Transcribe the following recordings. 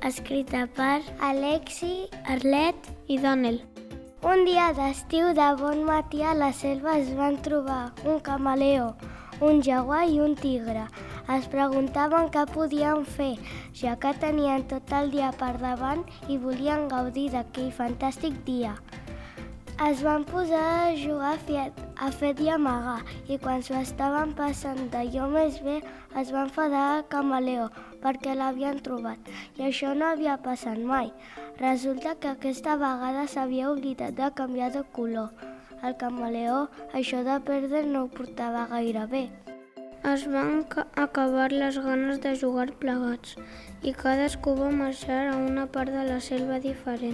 escrita per Alexi, Arlet i Donnell. Un dia d'estiu de bon matí a la selva es van trobar un camaleó, un jaguar i un tigre. Es preguntaven què podien fer, ja que tenien tot el dia per davant i volien gaudir d'aquell fantàstic dia. Es van posar a jugar a fet i amagar i quan s'ho estaven passant d'allò més bé es va enfadar el camaleó perquè l'havien trobat i això no havia passat mai. Resulta que aquesta vegada s'havia oblidat de canviar de color. El camaleó això de perdre no ho portava gaire bé. Es van acabar les ganes de jugar plegats i cadascú va marxar a una part de la selva diferent.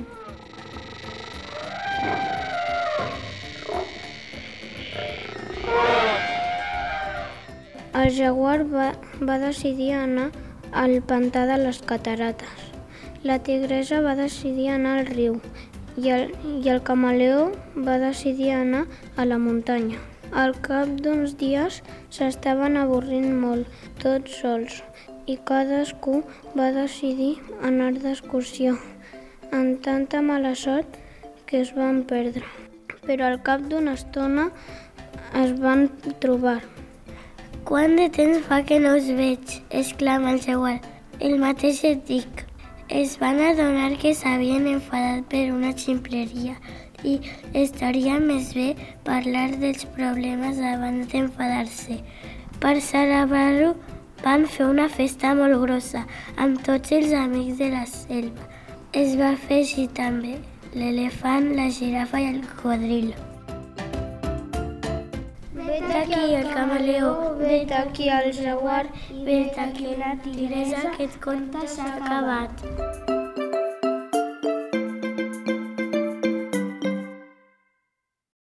El jaguar va decidir anar al pantà de les catarates. La tigressa va decidir anar al riu i el camaleó va decidir anar a la muntanya. Al cap d'uns dies s'estaven avorrint molt, tots sols, i cadascú va decidir anar d'excursió, amb tanta mala sort que es van perdre. Però al cap d'una estona es van trobar. «Quant de temps fa que no us veig?» exclama el jaguar. «El mateix et dic». Es van adonar que s'havien enfadat per una ximpleria i estaria més bé parlar dels problemes abans d'enfadar-se. Per celebrar-ho van fer una festa molt grossa amb tots els amics de la selva. Es va fer així també l'elefant, la girafa i el cocodril. Vet aquí el camaleó, vet aquí el jaguar, vet aquí la tigressa, aquest conte s'ha acabat.